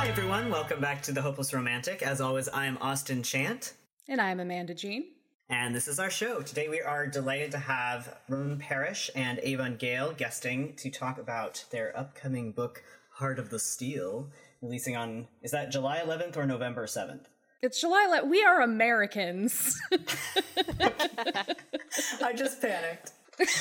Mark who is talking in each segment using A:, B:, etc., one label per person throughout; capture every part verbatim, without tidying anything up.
A: everyone, welcome back to The Hopeless Romantic. As always, I am Austin Chant.
B: And I'm Amanda Jean.
A: And this is our show. Today we are delighted to have Roan Parrish and Avon Gale guesting to talk about their upcoming book, Heart of the Steel, releasing on, is that July eleventh or November seventh?
B: It's July eleventh. We are Americans.
A: I just panicked.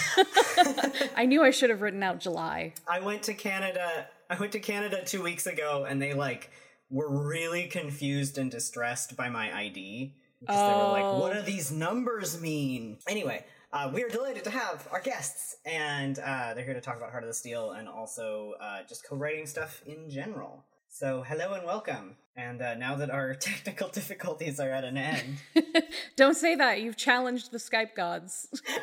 B: I knew I should have written out July.
A: I went to Canada... I went to Canada two weeks ago, and they, like, were really confused and distressed by my I D. Because oh. they were like, what do these numbers mean? Anyway, uh, we are delighted to have our guests, and uh, they're here to talk about Heart of the Steel and also uh, just co-writing stuff in general. So, hello and welcome. And uh, now that our technical difficulties are at an end...
B: Don't say that. You've challenged the Skype gods.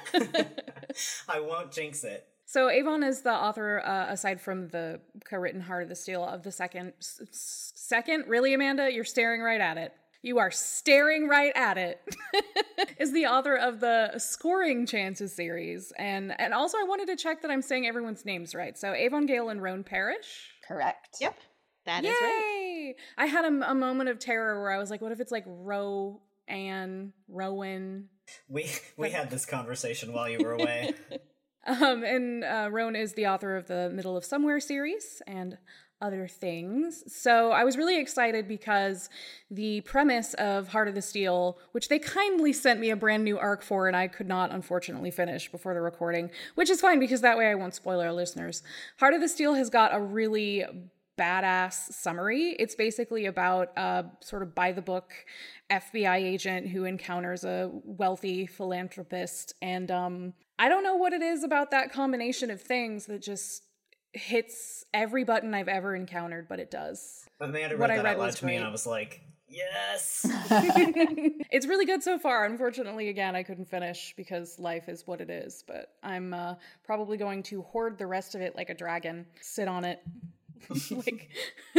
A: I won't jinx it.
B: So Avon is the author, uh, aside from the co-written Heart of the Steel, of the second... S- second? Really, Amanda? You're staring right at it. You are staring right at it. Is the author of the Scoring Chances series. And and also I wanted to check that I'm saying everyone's names right. So Avon Gale and Roan Parrish.
C: Correct.
D: Yep. That
B: Yay!
D: is right.
B: I had a, a moment of terror where I was like, what if it's like Ro, Ann, Rowan?
A: We, we had this conversation while you were away.
B: Um, and uh, Roan is the author of the Middle of Somewhere series and other things. So I was really excited because the premise of Heart of the Steel, which they kindly sent me a brand new arc for, and I could not unfortunately finish before the recording, which is fine because that way I won't spoil our listeners. Heart of the Steel has got a really badass summary. It's basically about a sort of by the book F B I agent who encounters a wealthy philanthropist, and um I don't know what it is about that combination of things that just hits every button I've ever encountered, but it does.
A: Amanda
B: what
A: read
B: I
A: that
B: read
A: out loud
B: was
A: to me,
B: great.
A: and I was like, yes!
B: It's really good so far. Unfortunately, again, I couldn't finish because life is what it is, but I'm uh, probably going to hoard the rest of it like a dragon, sit on it. like,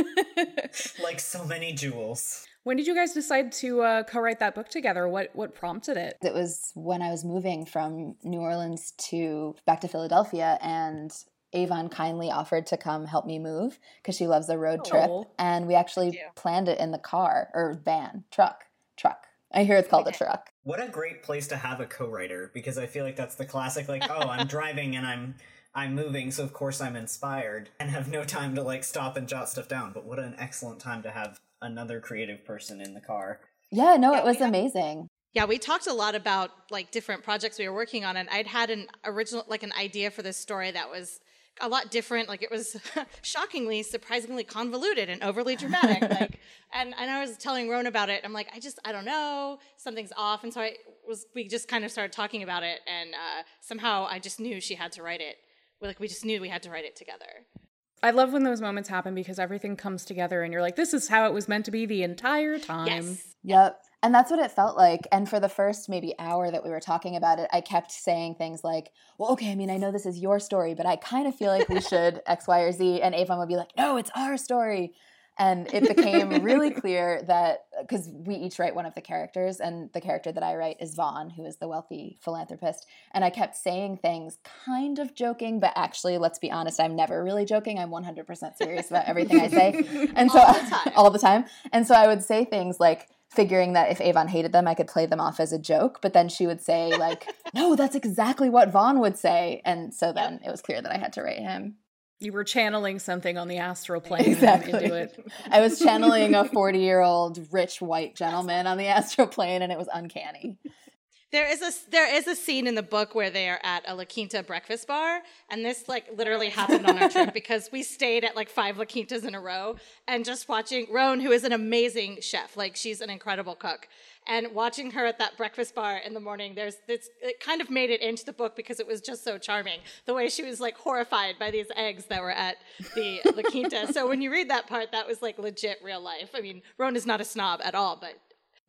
A: like so many jewels.
B: When did you guys decide to uh, co-write that book together? What what prompted it?
C: It was when I was moving from New Orleans to back to Philadelphia, and Avon kindly offered to come help me move because she loves the road trip.
B: Oh.
C: And we actually planned it in the car or van, truck, truck. I hear it's called
D: Okay.
C: a truck.
A: What a great place to have a co-writer, because I feel like that's the classic, like, oh, I'm driving and I'm I'm moving, so of course I'm inspired and have no time to, like, stop and jot stuff down. But what an excellent time to have another creative person in the car.
C: Yeah, no,
D: Yeah,
C: it was
D: we have-
C: amazing.
D: Yeah, we talked a lot about like different projects we were working on, and I'd had an original, like an idea for this story that was a lot different. Like it was shockingly, surprisingly convoluted and overly dramatic. like, and and I was telling Roan about it. I'm like, I just, I don't know, something's off. And so I was, we just kind of started talking about it, and uh, somehow I just knew she had to write it. Like we just knew we had to write it together.
B: I love when those moments happen because everything comes together and you're like, this is how it was meant to be the entire time.
D: Yes.
C: Yep. And that's what it felt like. And for the first maybe hour that we were talking about it, I kept saying things like, well, okay, I mean, I know this is your story, but I kind of feel like we should X, Y, or Z. And Avon would be like, no, it's our story. And it became really clear that, because we each write one of the characters, and the character that I write is Vaughn, who is the wealthy philanthropist. And I kept saying things kind of joking, but actually, let's be honest, I'm never really joking. I'm one hundred percent serious about everything I say. And so
D: All the time.
C: all the time. And so I would say things like, figuring that if Avon hated them, I could play them off as a joke. But then she would say, like, no, that's exactly what Vaughn would say. And so then it was clear that I had to write him.
B: You were channeling something on the astral plane
C: Exactly.
B: into it.
C: I was channeling a forty-year-old rich white gentleman on the astral plane, and it was uncanny.
D: There is a there is a scene in the book where they are at a La Quinta breakfast bar, and this like literally happened on our trip because we stayed at like five La Quintas in a row, and just watching Roan, who is an amazing chef, like she's an incredible cook, and watching her at that breakfast bar in the morning, there's it's it kind of made it into the book because it was just so charming the way she was like horrified by these eggs that were at the La Quinta. So when you read that part, that was like legit real life. I mean, Roan is not a snob at all, but.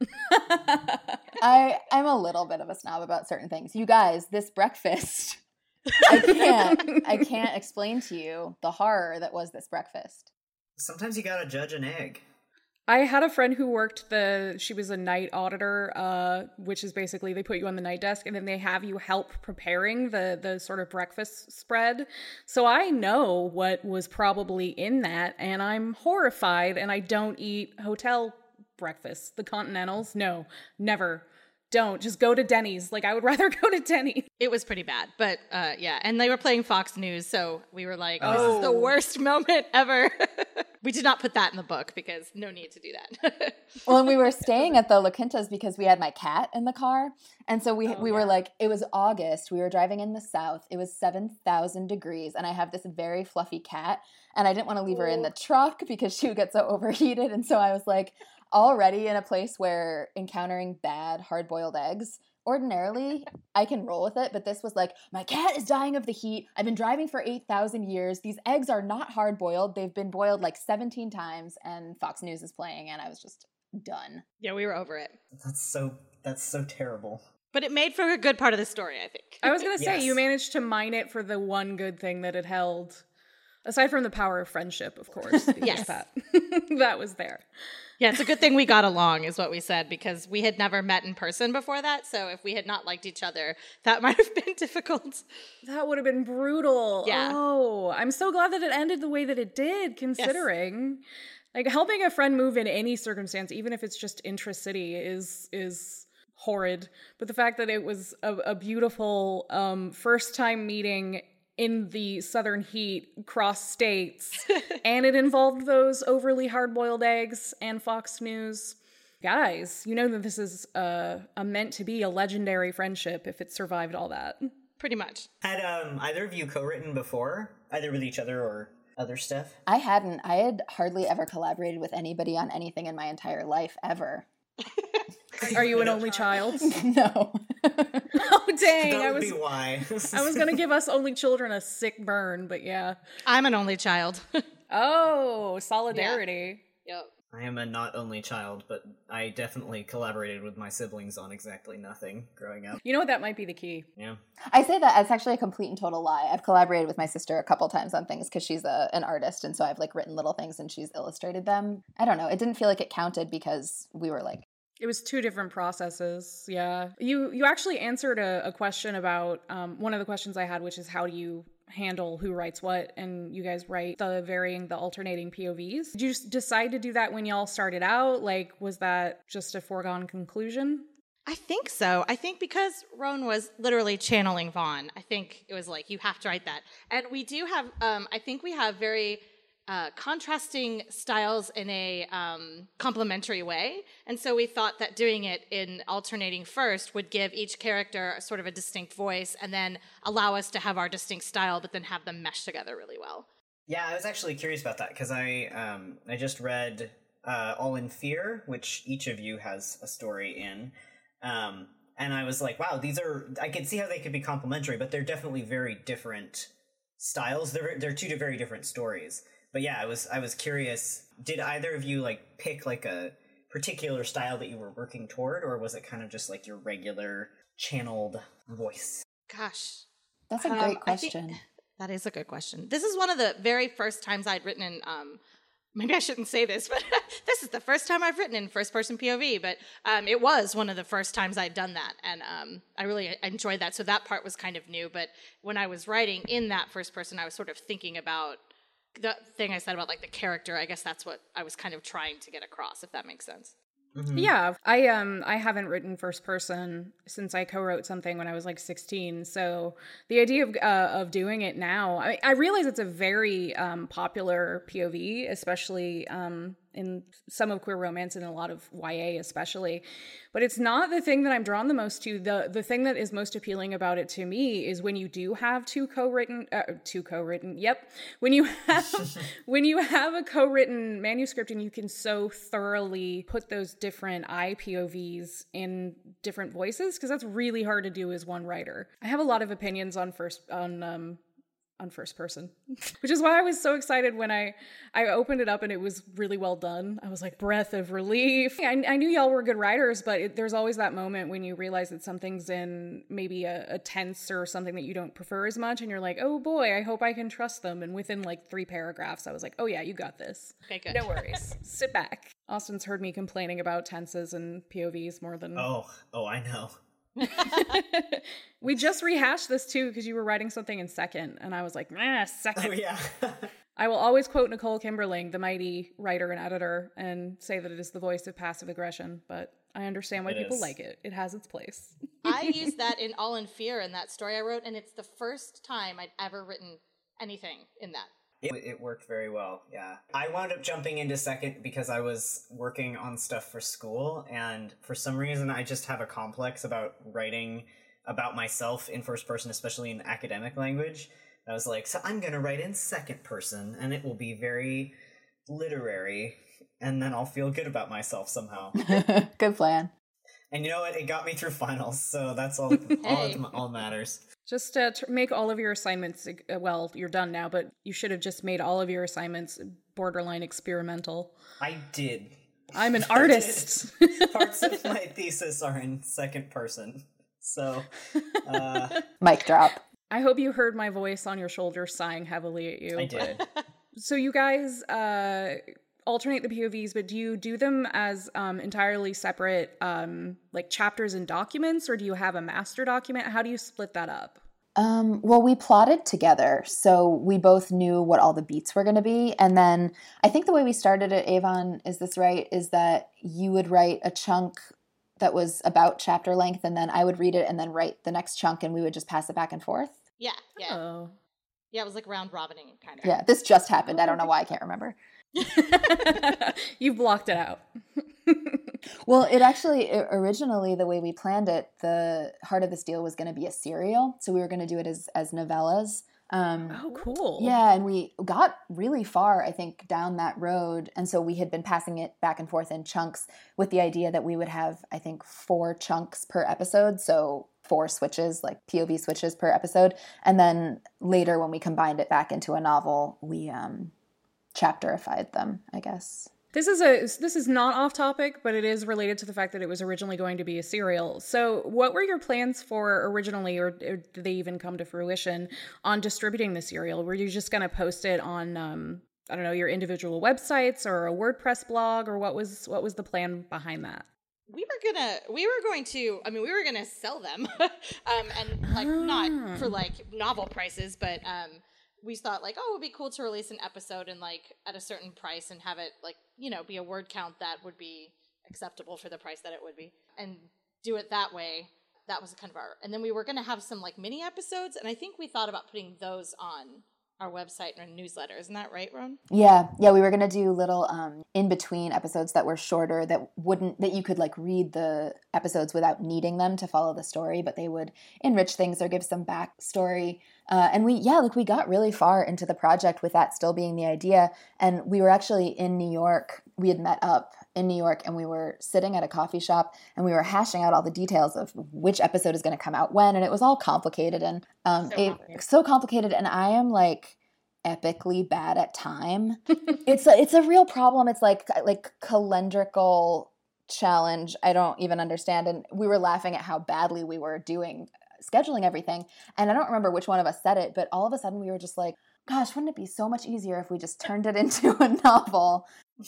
C: I, I'm a little bit of a snob about certain things. You guys, this breakfast, I can't, I can't explain to you the horror that was this breakfast.
A: Sometimes you gotta judge an egg.
B: I had a friend who worked the, she was a night auditor, uh, which is basically they put you on the night desk and then they have you help preparing the, the sort of breakfast spread. So I know what was probably in that and I'm horrified and I don't eat hotel breakfast. The Continentals, no, never. Don't. Just go to Denny's. Like, I would rather go to Denny's.
D: It was pretty bad, but uh, yeah. And they were playing Fox News, so we were like, this
B: Oh.
D: is the worst moment ever. We did not put that in the book because no need to do that.
C: Well, and we were staying at the La Quintas because we had my cat in the car. And so we
D: Oh,
C: we
D: yeah.
C: were like, it was August. We were driving in the south. It was seven thousand degrees. And I have this very fluffy cat. And I didn't want to leave her in the truck because she would get so overheated. And so I was like, already in a place where encountering bad hard-boiled eggs, ordinarily I can roll with it, but this was like, my cat is dying of the heat. I've been driving for eight thousand years. These eggs are not hard-boiled. They've been boiled like seventeen times, and Fox News is playing, and I was just done.
D: Yeah, we were over it.
A: That's so that's so terrible.
D: But it made for a good part of the story, I think.
B: I was going to say,
A: Yes.
B: you managed to mine it for the one good thing that it held. Aside from the power of friendship, of course. because
D: Yes.
B: That, that was there.
D: Yeah, it's a good thing we got along, is what we said, because we had never met in person before that. So if we had not liked each other, that might have been difficult.
B: That would have been brutal.
D: Yeah.
B: Oh, I'm so glad that it ended the way that it did, considering like helping a friend move in any circumstance, even if it's just intra-city, is is horrid. But the fact that it was a, a beautiful um, first time meeting in the southern heat cross states and it involved those overly hard-boiled eggs and Fox News. Guys, you know that this is uh, a meant to be a legendary friendship if it survived all that.
D: Pretty much.
A: Had um either of you co-written before, either with each other or other stuff?
C: I hadn't. I had hardly ever collaborated with anybody on anything in my entire life, ever.
B: Are you an only child?
C: No.
B: Oh, dang.
A: That
B: I
A: would
B: was
A: be why.
B: I was going to give us only children a sick burn, but yeah.
D: I'm an only child.
B: Oh, solidarity.
D: Yep.
A: I am a not only child, but I definitely collaborated with my siblings on exactly nothing growing up.
B: You know what? That might be the key.
A: Yeah.
C: I say that it's actually a complete and total lie. I've collaborated with my sister a couple times on things because she's a, an artist, and so I've like written little things and she's illustrated them. I don't know. It didn't feel like it counted because we were like,
B: It was two different processes. Yeah. You you actually answered a, a question about um, one of the questions I had, which is how do you handle who writes what, and you guys write the varying, the alternating P O Vs. Did you just decide to do that when y'all started out? Like, was that just a foregone conclusion?
D: I think so. I think because Roan was literally channeling Vaughn, I think it was like, you have to write that. And we do have, um, I think we have very uh, contrasting styles in a um, complementary way. And so we thought that doing it in alternating first would give each character a sort of a distinct voice and then allow us to have our distinct style, but then have them mesh together really well.
A: Yeah, I was actually curious about that because I um I just read uh, All in Fear, which each of you has a story in. Um, and I was like, wow, these are, I could see how they could be complementary, but they're definitely very different styles. They're, they're two very different stories. But yeah, I was, I was curious, did either of you like pick like a particular style that you were working toward, or was it kind of just like your regular channeled voice?
D: Gosh.
C: that's a
D: Um,
C: great
D: I think-
C: question.
D: That is a good question. This is one of the very first times I'd written in, um, maybe I shouldn't say this, but this is the first time I've written in first-person P O V, but um, it was one of the first times I'd done that, and um, I really enjoyed that, so that part was kind of new, but when I was writing in that first person, I was sort of thinking about the thing I said about, like, the character. I guess that's what I was kind of trying to get across, if that makes sense.
A: Mm-hmm.
B: Yeah, I um I haven't written first person since I co-wrote something when I was like sixteen. So the idea of uh, of doing it now, I I realize it's a very um, popular P O V, especially um in some of queer romance and a lot of Y A especially. But it's not the thing that I'm drawn the most to. The the thing that is most appealing about it to me is when you do have two co-written uh, two co-written. Yep. When you have when you have a co-written manuscript and you can so thoroughly put those different I P O Vs in different voices, because that's really hard to do as one writer. I have a lot of opinions on first on um on first person, which is why I was so excited when I, I opened it up and it was really well done. I was like, breath of relief. I, I knew y'all were good writers, but it, there's always that moment when you realize that something's in maybe a, a tense or something that you don't prefer as much. And you're like, oh boy, I hope I can trust them. And within like three paragraphs, I was like, oh yeah, you got this.
D: Okay, good.
B: No worries. Sit back. Austin's heard me complaining about tenses and P O Vs more than...
A: Oh, oh, I know.
B: We just rehashed this too because you were writing something in second, and I was like, nah, second.
A: Oh, yeah.
B: I will always quote Nicole Kimberling, the mighty writer and editor, and say that it is the voice of passive aggression, but I understand why
A: It
B: people
A: is.
B: like it. It has its place.
D: I used that in All in Fear in that story I wrote, and it's the first time I'd ever written anything in that.
A: It, it worked very well, yeah. I wound up jumping into second because I was working on stuff for school, and for some reason I just have a complex about writing about myself in first person, especially in academic language. I was like, so I'm gonna write in second person, and it will be very literary, and then I'll feel good about myself somehow.
C: Good plan.
A: And you know what? It got me through finals, so that's all all,
D: Hey.
A: all matters.
B: Just uh, tr- make all of your assignments, uh, well, you're done now, but you should have just made all of your assignments borderline experimental.
A: I did.
B: I'm an artist.
A: Parts of my thesis are in second person. So, uh,
C: Mic drop.
B: I hope you heard my voice on your shoulder sighing heavily at you.
A: I did.
B: So you guys uh, alternate the P O Vs, but do you do them as um, entirely separate um, like chapters and documents, or do you have a master document? How do you split that up?
C: Um, well, we plotted together, so we both knew what all the beats were going to be. And then I think the way we started it, Avon, is this right, is that you would write a chunk that was about chapter length, and then I would read it and then write the next chunk, and we would just pass it back and forth.
D: Yeah, yeah.
B: Oh.
D: Yeah, it was like round robining kind of.
C: Yeah, this just happened. I don't know why. I can't remember.
B: You've blocked it out.
C: Well, it actually, it, originally, the way we planned it, the Heart of the Steel was going to be a serial. So we were going to do it as, as novellas. Um,
B: Oh, cool.
C: Yeah, and we got really far, I think, down that road. And so we had been passing it back and forth in chunks with the idea that we would have, I think, four chunks per episode. So four switches, like P O V switches per episode. And then later, when we combined it back into a novel, we um, chapterified them, I guess.
B: This is a this is not off topic, but it is related to the fact that it was originally going to be a serial. So, what were your plans for originally, or, or did they even come to fruition on distributing the serial? Were you just going to post it on, um, I don't know, your individual websites or a WordPress blog, or what was what was the plan behind that?
D: We were gonna, we were going to, I mean, we were gonna sell them, um, and like not for like novel prices, but um, we thought like, oh, it would be cool to release an episode and like at a certain price and have it like, you know, be a word count that would be acceptable for the price that it would be, and do it that way. That was kind of our, and then we were gonna have some like mini episodes, and I think we thought about putting those on our website and our newsletter. Isn't that right, Ron?
C: Yeah, yeah, we were gonna do little um, in between episodes that were shorter, that wouldn't that you could like read the episodes without needing them to follow the story, but they would enrich things or give some backstory. Uh, and we, yeah, like we got really far into the project with that still being the idea. And we were actually in New York. We had met up in New York, and we were sitting at a coffee shop, and we were hashing out all the details of which episode is going to come out when, and it was all complicated and um,
D: So
C: it,
D: complicated.
C: so complicated. And I am like epically bad at time. it's a, it's a real problem. It's like like calendrical challenge. I don't even understand. And we were laughing at how badly we were doing scheduling everything. And I don't remember which one of us said it, but all of a sudden we were just like, gosh, wouldn't it be so much easier if we just turned it into a novel?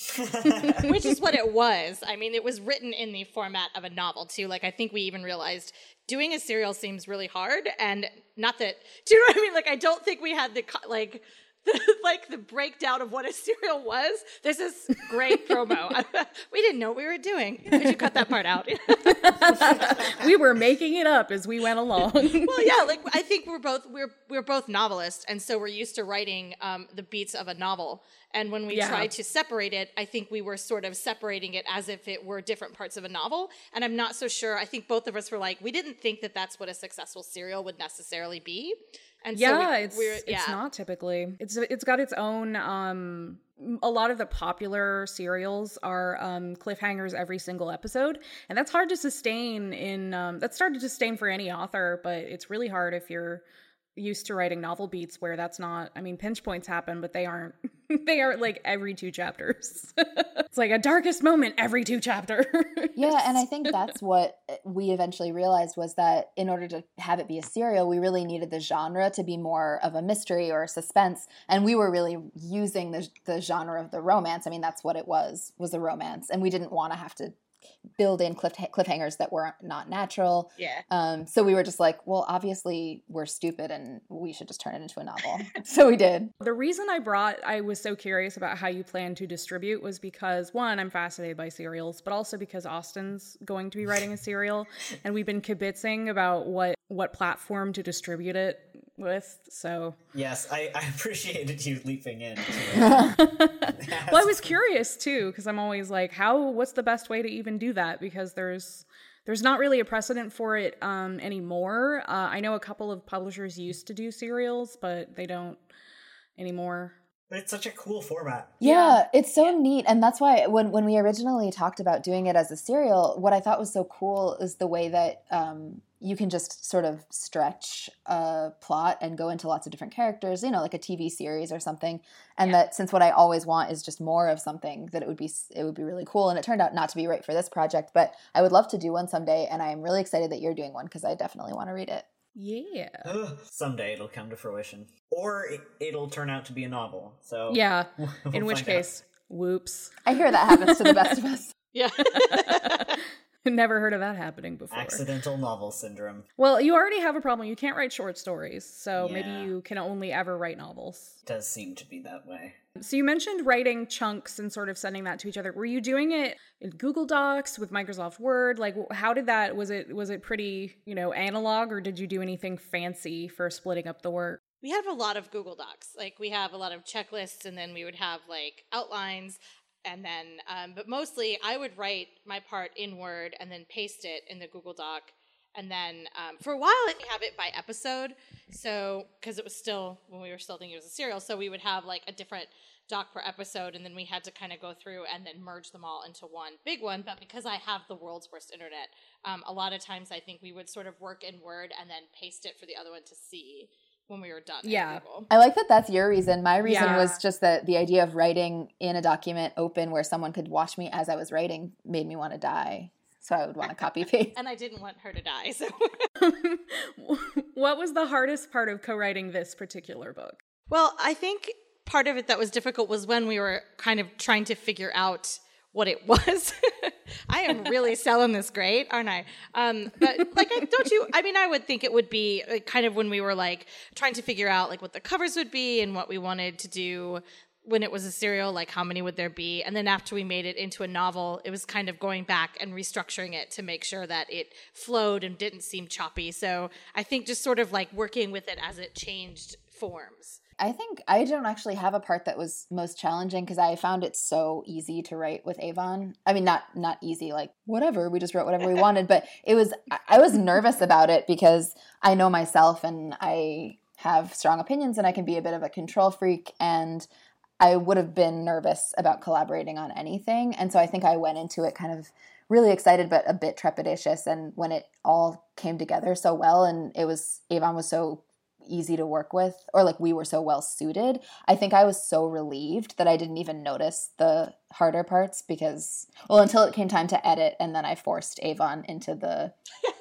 D: Which is what it was. I mean, it was written in the format of a novel too. Like, I think we even realized doing a serial seems really hard, and not that, do you know what I mean? Like, I don't think we had the, co- like, the, like the breakdown of what a serial was. This is great promo. We didn't know what we were doing. We should cut that part out.
B: We were making it up as we went along.
D: Well, yeah, like I think we're both we're we're both novelists, and so we're used to writing um, the beats of a novel. And when we
B: Yeah.
D: tried to separate it, I think we were sort of separating it as if it were different parts of a novel. And I'm not so sure. I think both of us were like, we didn't think that that's what a successful serial would necessarily be. And so
B: Yeah,
D: we,
B: it's
D: we're,
B: it's
D: yeah.
B: not typically. It's it's got its own. Um, a lot of the popular serials are um, cliffhangers every single episode, and that's hard to sustain. In um, that's hard to sustain for any author, but it's really hard if you're used to writing novel beats where that's not, I mean, pinch points happen, but they aren't, they aren't like every two chapters. It's like a darkest moment every two chapters.
C: Yeah, and I think that's what we eventually realized was that in order to have it be a serial, we really needed the genre to be more of a mystery or a suspense, and we were really using the the genre of the romance. I mean, that's what it was, was a romance, and we didn't want to have to build in cliff cliffhangers that were not natural.
D: Yeah.
C: Um, so we were just like, well, obviously we're stupid and we should just turn it into a novel. So we did.
B: The reason I brought, I was so curious about how you plan to distribute was because, one, I'm fascinated by serials, but also because Austin's going to be writing a serial, and we've been kibitzing about what, what platform to distribute it with, so...
A: Yes, I, I appreciated you leaping in.
B: Well, I was curious, too, because I'm always like, how, what's the best way to even do that? Because there's there's not really a precedent for it um, anymore. Uh, I know a couple of publishers used to do serials, but they don't anymore.
A: But it's such a cool format.
C: Yeah,
B: Yeah.
C: it's so neat. And that's why when, when we originally talked about doing it as a serial, what I thought was so cool is the way that um, you can just sort of stretch a plot and go into lots of different characters, you know, like a T V series or something. And
D: Yeah.
C: that since what I always want is just more of something, that it would be it would be really cool. And it turned out not to be right for this project, but I would love to do one someday. And I'm really excited that you're doing one because I definitely want to read it.
B: Yeah.
A: Ugh, someday it'll come to fruition. Or it, it'll turn out to be a novel. So
B: Yeah,
A: we'll
B: in which
A: find
B: case, whoops.
C: I hear that happens to the best of us.
D: Yeah.
B: Never heard of that happening
A: out.
B: before.
A: Accidental novel syndrome.
B: Well, you already have a problem. You can't write short stories, so
A: Yeah.
B: maybe you can only ever write novels.
A: Does seem to be that way.
B: So you mentioned writing chunks and sort of sending that to each other. Were you doing it in Google Docs with Microsoft Word? Like, how did that, was it, was it pretty, you know, analog, or did you do anything fancy for splitting up the work?
D: We have a lot of Google Docs. Like, we have a lot of checklists, and then we would have like outlines. And then, um, but mostly I would write my part in Word and then paste it in the Google Doc. And then um, for a while, I have it by episode. So, because it was still, when we were still thinking it was a serial, so we would have like a different doc per episode. And then we had to kind of go through and then merge them all into one big one. But because I have the world's worst internet, um, a lot of times I think we would sort of work in Word and then paste it for the other one to see when we were done.
B: Yeah.
C: I like that that's your reason. My reason
B: Yeah.
C: was just that the idea of writing in a document open where someone could watch me as I was writing made me want to die. So I would want to copy paste.
D: And I didn't want her to die, so...
B: What was the hardest part of co-writing this particular book?
D: Well, I think part of it that was difficult was when we were kind of trying to figure out what it was. I am really selling this great, aren't I? Um, but like, I, don't you? I mean, I would think it would be like, kind of when we were like trying to figure out like what the covers would be and what we wanted to do when it was a serial, like how many would there be? And then after we made it into a novel, it was kind of going back and restructuring it to make sure that it flowed and didn't seem choppy. So I think just sort of like working with it as it changed forms.
C: I think I don't actually have a part that was most challenging because I found it so easy to write with Avon. I mean, not not easy, like whatever, we just wrote whatever we wanted, but it was, I was nervous about it because I know myself and I have strong opinions and I can be a bit of a control freak, and I would have been nervous about collaborating on anything. And so I think I went into it kind of really excited, but a bit trepidatious. And when it all came together so well, and it was, Avon was so easy to work with, or like we were so well suited, I think I was so relieved that I didn't even notice the harder parts because, well, until it came time to edit, and then I forced Avon into the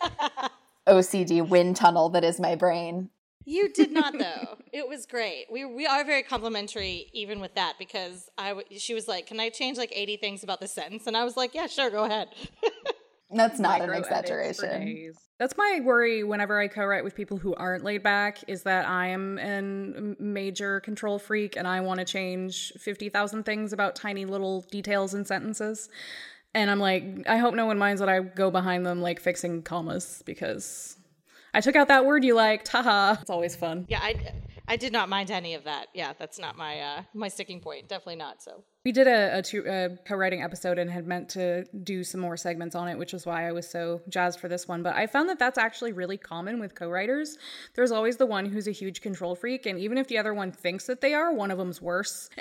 C: O C D wind tunnel that is my brain.
D: You did not, though. It was great. We we are very complimentary even with that, because I w- she was like, can I change like eighty things about this sentence? And I was like, yeah, sure, go ahead.
C: That's not an
B: Micro edits for
C: exaggeration.
B: days. That's my worry whenever I co-write with people who aren't laid back, is that I am a major control freak and I want to change fifty thousand things about tiny little details in sentences. And I'm like, I hope no one minds that I go behind them like fixing commas, because I took out that word you liked. Haha. It's always fun.
D: Yeah, I, I did not mind any of that. Yeah, that's not my uh, my sticking point. Definitely not. So
B: We did a, a, two, a co-writing episode and had meant to do some more segments on it, which is why I was so jazzed for this one. But I found that that's actually really common with co-writers. There's always the one who's a huge control freak, and even if the other one thinks that they are, one of them's worse.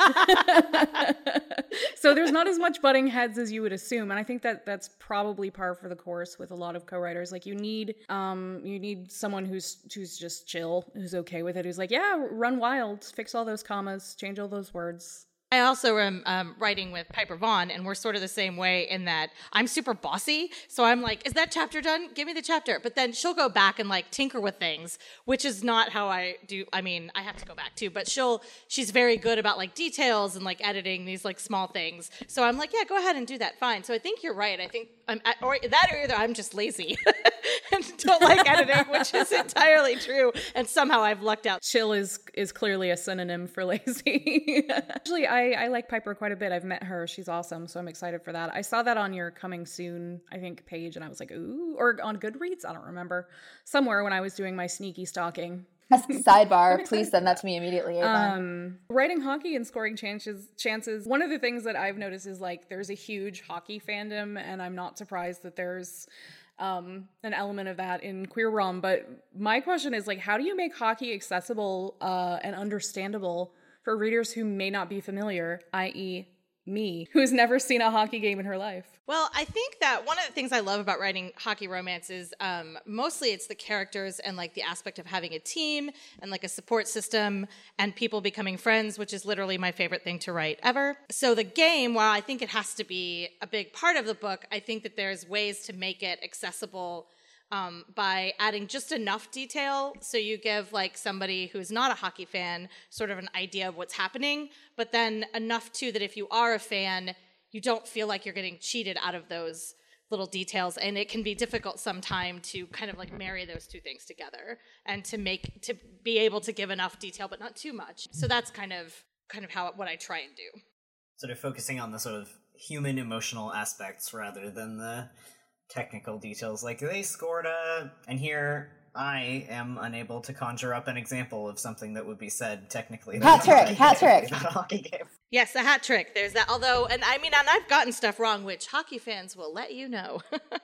B: So there's not as much butting heads as you would assume, and I think that that's probably par for the course with a lot of co-writers. Like you need, um, you need someone who's who's just chill, who's okay with it, who's like, yeah, run wild, fix all those commas, change all those words.
D: I also am um, writing with Piper Vaughn, and we're sort of the same way in that I'm super bossy. So I'm like, is that chapter done? Give me the chapter. But then she'll go back and like tinker with things, which is not how I do. I mean, I have to go back too, but she'll, she's very good about like details and like editing these like small things. So I'm like, yeah, go ahead and do that. Fine. So I think you're right. I think I'm, or that or either I'm just lazy and don't like editing, which is entirely true. And somehow I've lucked out.
B: Chill is, is clearly a synonym for lazy. Actually, I I, I like Piper quite a bit. I've met her. She's awesome. So I'm excited for that. I saw that on your coming soon, I think, page, and I was like, ooh, or on Goodreads. I don't remember. Somewhere when I was doing my sneaky stalking.
C: Sidebar, please send that to me immediately.
B: Um, writing hockey and scoring chances, chances. One of the things that I've noticed is like there's a huge hockey fandom, and I'm not surprised that there's um, an element of that in Queer Rom. But my question is like, how do you make hockey accessible uh, and understandable for readers who may not be familiar, that is me, who's never seen a hockey game in her life?
D: Well, I think that one of the things I love about writing hockey romance is um, mostly it's the characters and like the aspect of having a team and like a support system and people becoming friends, which is literally my favorite thing to write ever. So the game, while I think it has to be a big part of the book, I think that there's ways to make it accessible Um, by adding just enough detail so you give like somebody who's not a hockey fan sort of an idea of what's happening, but then enough too that if you are a fan, you don't feel like you're getting cheated out of those little details, and it can be difficult sometime to kind of like marry those two things together and to make to be able to give enough detail but not too much. So that's kind of kind of how what I try and do.
A: Sort of focusing on the sort of human emotional aspects rather than the technical details, like they scored a, and here I am unable to conjure up an example of something that would be said technically.
C: Hat trick, hat trick.
A: Not a hockey game.
D: Yes, a hat trick. There's that. Although, and I mean, and I've gotten stuff wrong, which hockey fans will let you know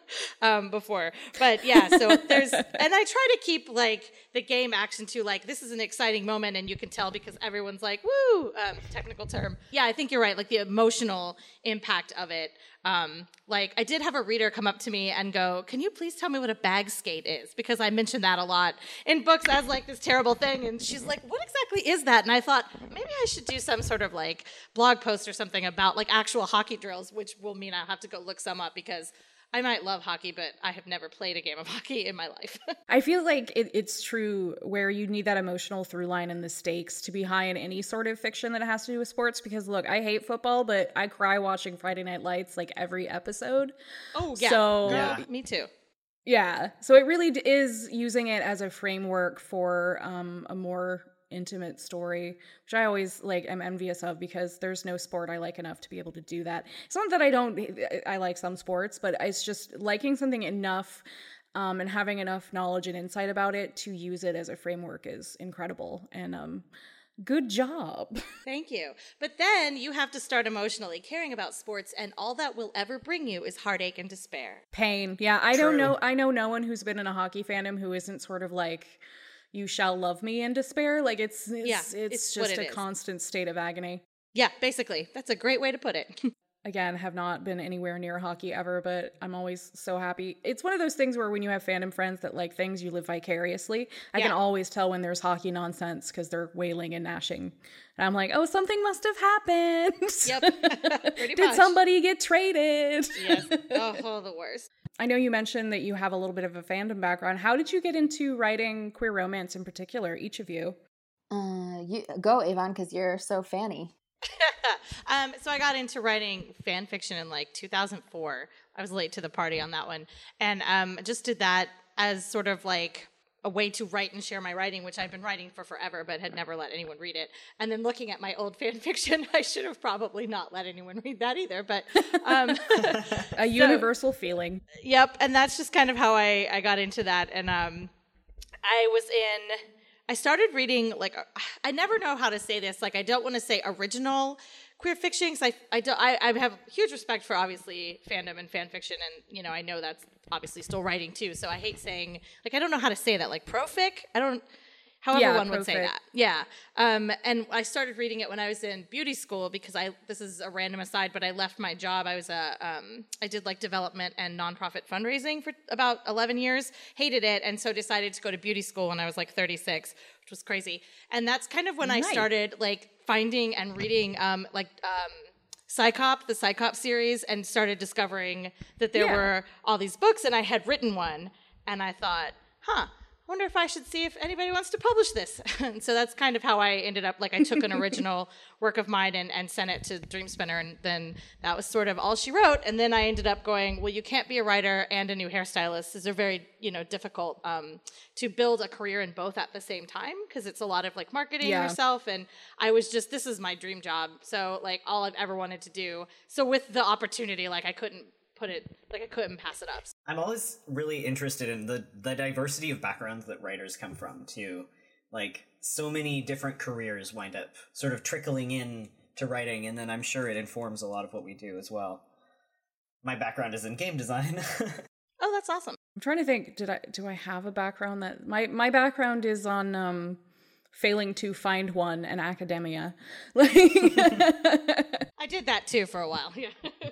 D: um, before. But yeah, so there's, and I try to keep like the game action to like, this is an exciting moment, and you can tell because everyone's like, woo, um, technical term. Yeah, I think you're right. Like the emotional impact of it. Um, like I did have a reader come up to me and go, can you please tell me what a bag skate is? Because I mentioned that a lot in books as like this terrible thing. And she's like, what exactly is that? And I thought maybe I should do some sort of like blog post or something about like actual hockey drills, which will mean I'll have to go look some up because I might love hockey, but I have never played a game of hockey in my life.
B: I feel like it, it's true where you need that emotional through line and the stakes to be high in any sort of fiction that has to do with sports. Because look, I hate football, but I cry watching Friday Night Lights like every episode.
D: Oh, yeah.
B: So,
D: Girl, me too.
B: Yeah. So it really is using it as a framework for um, a more intimate story, which I always like am envious of because there's no sport I like enough to be able to do that. It's not that I don't I like some sports, but it's just liking something enough um and having enough knowledge and insight about it to use it as a framework is incredible. And um good job.
D: Thank you. But then you have to start emotionally caring about sports, and all that will ever bring you is heartache and despair.
B: Pain. Yeah, I
A: True.
B: don't know I know no one who's been in a hockey fandom who isn't sort of like, you shall love me in despair. Like it's it's,
D: yeah,
B: it's,
D: it's
B: just a
D: is.
B: constant state of agony.
D: Yeah, basically. That's a great way to put it.
B: Again, have not been anywhere near hockey ever, but I'm always so happy. It's one of those things where when you have fandom friends that like things, you live vicariously. I
D: Yeah.
B: can always tell when there's hockey nonsense because they're wailing and gnashing. And I'm like, oh, something must have happened.
D: Yep. Pretty
B: Did
D: much.
B: somebody get traded?
D: Yes. Oh, oh, the worst.
B: I know you mentioned that you have a little bit of a fandom background. How did you get into writing queer romance in particular, each of you?
C: Uh, you go, Avon, because you're so fanny.
D: um, so I got into writing fan fiction in like two thousand four. I was late to the party on that one. And um, just did that as sort of like a way to write and share my writing, which I've been writing for forever, but had never let anyone read it. And then looking at my old fan fiction, I should have probably not let anyone read that either. But um,
B: A universal feeling.
D: Yep, and that's just kind of how I, I got into that. And um, I was in, I started reading, like, I never know how to say this. Like, I don't want to say original queer fiction, because I, I, do, I, I have huge respect for, obviously, fandom and fan fiction, and, you know, I know that's obviously still writing, too, so I hate saying, like, I don't know how to say that, like, pro-fic? I don't, however
B: yeah,
D: one would
B: pro-fic.
D: say that. Yeah, um, and I started reading it when I was in beauty school, because I, this is a random aside, but I left my job. I was a, um, I did, like, development and nonprofit fundraising for about eleven years, hated it, and so decided to go to beauty school when I was, like, thirty-six, which was crazy, and that's kind of when nice. I started, like, finding and reading um, like um, Psychop, the Psychop series, and started discovering that there
B: yeah.
D: were all these books, and I had written one, and I thought, huh, I wonder if I should see if anybody wants to publish this. And so that's kind of how I ended up, like I took an original work of mine and, and sent it to Dreamspinner, and then that was sort of all she wrote. And then I ended up going, well, you can't be a writer and a new hairstylist. These are very, you know, difficult um, to build a career in both at the same time, because it's a lot of like marketing
B: yeah.
D: yourself. And I was just, this is my dream job. So like all I've ever wanted to do. So with the opportunity, like I couldn't put it, like I couldn't pass it up.
A: I'm always really interested in the, the diversity of backgrounds that writers come from, too. Like, so many different careers wind up sort of trickling in to writing, and then I'm sure it informs a lot of what we do as well. My background is in game design.
D: Oh, that's awesome.
B: I'm trying to think, did I do I have a background that... My, my background is on um, failing to find one in academia. Like
D: I did that, too, for a while. Yeah.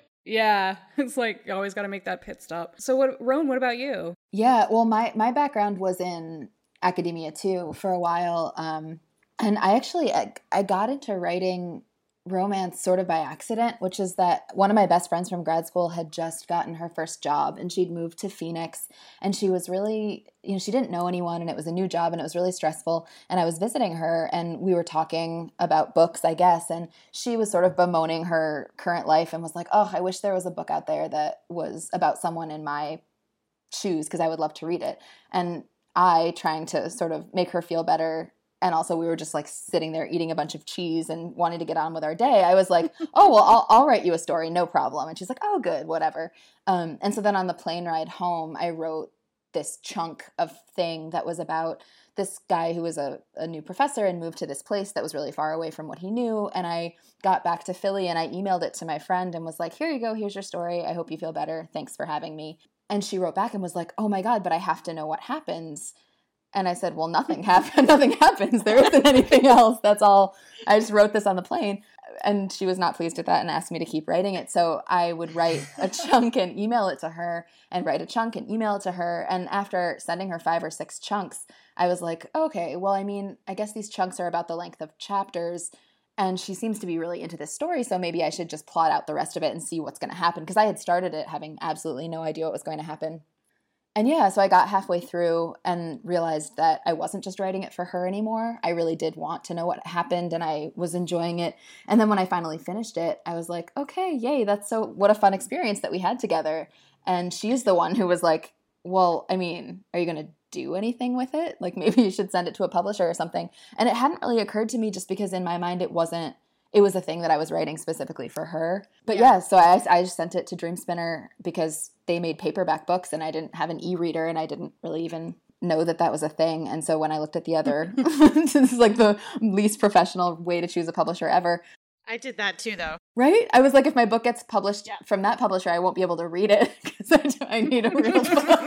B: Yeah, it's like you always got to make that pit stop. So what, Roan, what about you?
C: Yeah, well, my, my background was in academia too for a while. Um, and I actually, I, I got into writing romance sort of by accident, which is that one of my best friends from grad school had just gotten her first job, and she'd moved to Phoenix, and she was really, you know, she didn't know anyone, and it was a new job, and it was really stressful. And I was visiting her, and we were talking about books, I guess, and she was sort of bemoaning her current life and was like, oh, I wish there was a book out there that was about someone in my shoes, because I would love to read it. And I, trying to sort of make her feel better, and also we were just like sitting there eating a bunch of cheese and wanting to get on with our day, I was like, oh, well, I'll, I'll write you a story, no problem. And she's like, oh, good, whatever. Um, and so then on the plane ride home, I wrote this chunk of thing that was about this guy who was a, a new professor and moved to this place that was really far away from what he knew. And I got back to Philly and I emailed it to my friend and was like, here you go, here's your story. I hope you feel better. Thanks for having me. And she wrote back and was like, oh my God, but I have to know what happens. And I said, well, nothing happens. Nothing happens. There isn't anything else. That's all. I just wrote this on the plane. And she was not pleased with that and asked me to keep writing it. So I would write a chunk and email it to her, and write a chunk and email it to her. And after sending her five or six chunks, I was like, okay, well, I mean, I guess these chunks are about the length of chapters. And she seems to be really into this story, so maybe I should just plot out the rest of it and see what's going to happen. Because I had started it having absolutely no idea what was going to happen. And yeah, so I got halfway through and realized that I wasn't just writing it for her anymore. I really did want to know what happened, and I was enjoying it. And then when I finally finished it, I was like, okay, yay, that's so, what a fun experience that we had together. And she's the one who was like, well, I mean, are you going to do anything with it? Like, maybe you should send it to a publisher or something. And it hadn't really occurred to me, just because in my mind it wasn't, it was a thing that I was writing specifically for her. But yeah, yeah so I, I just sent it to Dreamspinner because they made paperback books and I didn't have an e-reader and I didn't really even know that that was a thing. And so when I looked at the other, this is like the least professional way to choose a publisher ever.
D: I did that too, though.
C: Right? I was like, if my book gets published yeah. from that publisher, I won't be able to read it because I, I need a real book.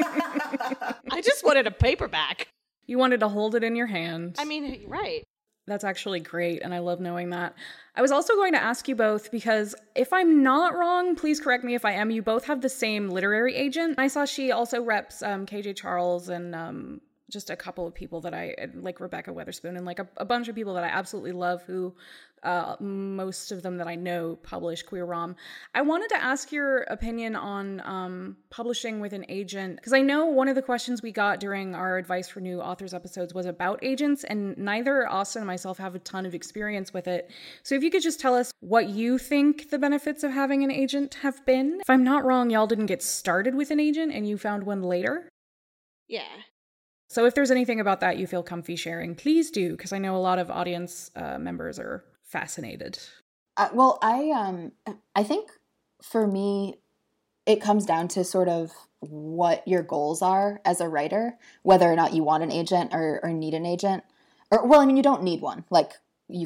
D: I just wanted a paperback.
B: You wanted to hold it in your hand.
D: I mean, right.
B: That's actually great, and I love knowing that. I was also going to ask you both, because if I'm not wrong, please correct me if I am, you both have the same literary agent. I saw she also reps um, K J Charles and um, just a couple of people that I, like Rebecca Weatherspoon, and like a, a bunch of people that I absolutely love who, uh, most of them that I know publish Queer Rom. I wanted to ask your opinion on um, publishing with an agent, because I know one of the questions we got during our Advice for New Authors episodes was about agents, and neither Austin and myself have a ton of experience with it. So if you could just tell us what you think the benefits of having an agent have been. If I'm not wrong, y'all didn't get started with an agent and you found one later?
D: Yeah.
B: So if there's anything about that you feel comfy sharing, please do, because I know a lot of audience uh, members are fascinated.
C: Uh, well, I um, I think for me, it comes down to sort of what your goals are as a writer, whether or not you want an agent or, or need an agent. Or, well, I mean, you don't need one. Like, you can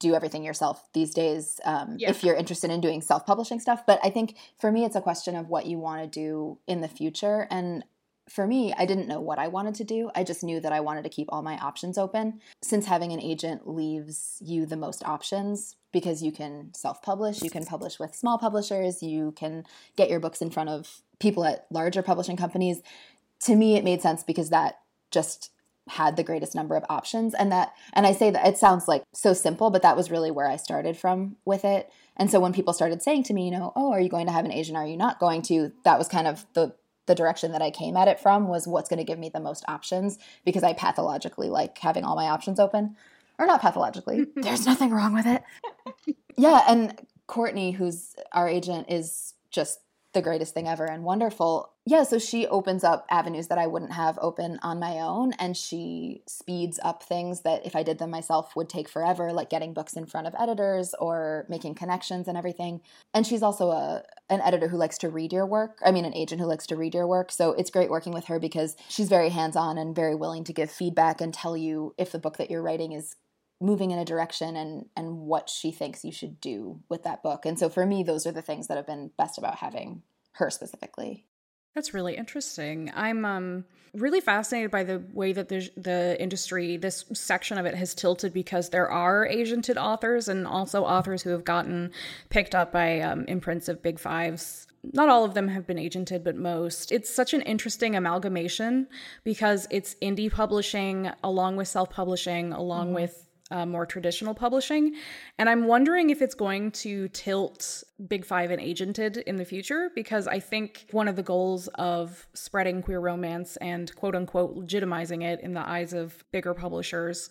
C: do everything yourself these days um,
B: Yeah.
C: if you're interested in doing self-publishing stuff. But I think for me, it's a question of what you want to do in the future. And for me, I didn't know what I wanted to do. I just knew that I wanted to keep all my options open, since having an agent leaves you the most options because you can self-publish, you can publish with small publishers, you can get your books in front of people at larger publishing companies. To me, it made sense because that just had the greatest number of options. And that, and I say that it sounds like so simple, but that was really where I started from with it. And so when people started saying to me, you know, oh, are you going to have an agent? Are you not going to? That was kind of the the direction that I came at it from, was what's going to give me the most options, because I pathologically like having all my options open. Or not pathologically. There's nothing wrong with it. Yeah, and Courtney, who's our agent, is just the greatest thing ever and wonderful. Yeah, so she opens up avenues that I wouldn't have open on my own, and she speeds up things that if I did them myself would take forever, like getting books in front of editors or making connections and everything. And she's also a an editor who likes to read your work. I mean, an agent who likes to read your work. So it's great working with her because she's very hands-on and very willing to give feedback and tell you if the book that you're writing is moving in a direction and and what she thinks you should do with that book. And so for me, those are the things that have been best about having her specifically.
B: That's really interesting. I'm um, really fascinated by the way that the, the industry, this section of it, has tilted, because there are agented authors and also authors who have gotten picked up by um, imprints of Big Fives. Not all of them have been agented, but most. It's such an interesting amalgamation because it's indie publishing along with self-publishing, along mm-hmm. with Uh, more traditional publishing. And I'm wondering if it's going to tilt Big Five and agented in the future, because I think one of the goals of spreading queer romance and quote unquote legitimizing it in the eyes of bigger publishers,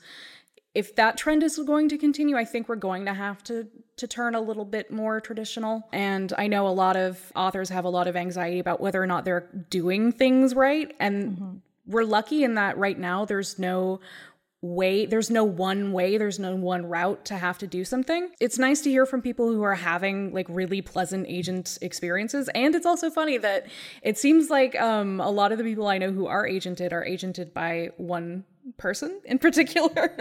B: if that trend is going to continue, I think we're going to have to to turn a little bit more traditional. And I know a lot of authors have a lot of anxiety about whether or not they're doing things right. And mm-hmm. we're lucky in that right now there's no way, there's no one way, there's no one route to have to do something. It's nice to hear from people who are having like really pleasant agent experiences. And it's also funny that it seems like um, a lot of the people I know who are agented are agented by one person in particular.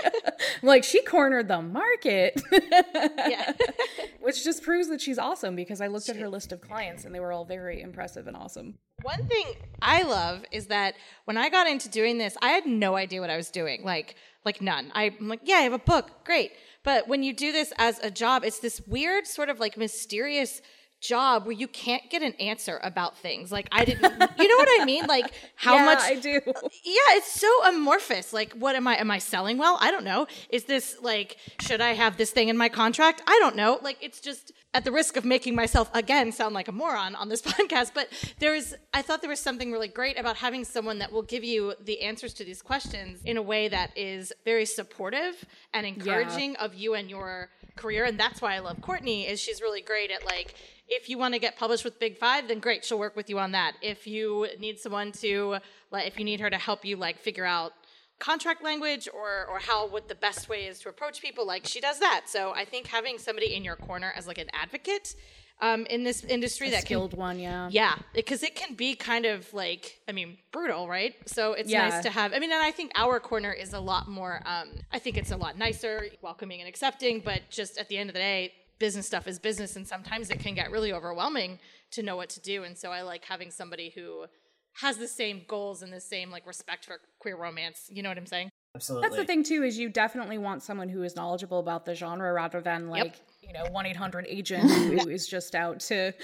B: Like, she cornered the market.
D: Yeah.
B: Which just proves that she's awesome, because I looked at her list of clients and they were all very impressive and awesome.
D: One thing I love is that when I got into doing this, I had no idea what I was doing. Like, like none. I'm like, yeah, I have a book. Great. But when you do this as a job, it's this weird sort of like mysterious job where you can't get an answer about things. Like, I didn't, you know what I mean? Like, how
B: yeah,
D: much?
B: I do.
D: Yeah, it's so amorphous. Like, what am I, am I selling well? I don't know. Is this like, should I have this thing in my contract? I don't know. Like, it's just, at the risk of making myself again sound like a moron on this podcast, but there's, I thought there was something really great about having someone that will give you the answers to these questions in a way that is very supportive and encouraging yeah. of you and your career. And that's why I love Courtney, is she's really great at like, if you want to get published with Big Five, then great, she'll work with you on that. If you need someone to, like, if you need her to help you like figure out contract language or or how what the best way is to approach people, like, she does that. So I think having somebody in your corner as like an advocate um, in this industry,
B: a
D: that
B: skilled
D: can,
B: one, yeah,
D: yeah, because it can be kind of like, I mean, brutal, right? So it's
B: yeah.
D: nice to have. I mean, and I think our corner is a lot more. Um, I think it's a lot nicer, welcoming and accepting. But just at the end of the day, business stuff is business, and sometimes it can get really overwhelming to know what to do. And so I like having somebody who has the same goals and the same like respect for queer romance. You know what I'm saying?
A: Absolutely.
B: That's the thing too, is you definitely want someone who is knowledgeable about the genre rather than like,
D: yep.
B: you know, one eight hundred agent who is just out to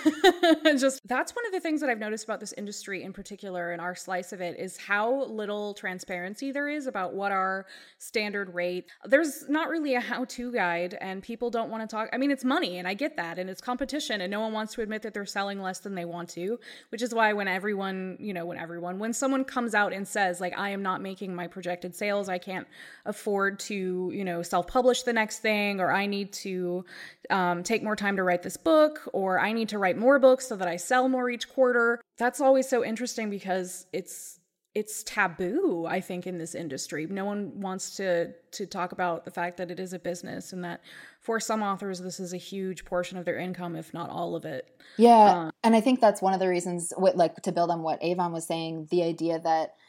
B: just, that's one of the things that I've noticed about this industry in particular, and our slice of it, is how little transparency there is about what our standard rate. There's not really a how-to guide, and people don't want to talk. I mean, it's money, and I get that, and it's competition, and no one wants to admit that they're selling less than they want to, which is why when everyone, you know, when everyone, when someone comes out and says like, I am not making my projected sales, I can't afford to, you know, self-publish the next thing, or I need to Um, take more time to write this book, or I need to write more books so that I sell more each quarter. That's always so interesting, because it's it's taboo, I think, in this industry. No one wants to to talk about the fact that it is a business, and that for some authors this is a huge portion of their income, if not all of it.
C: Yeah, uh, and I think that's one of the reasons, like, to build on what Avon was saying, the idea that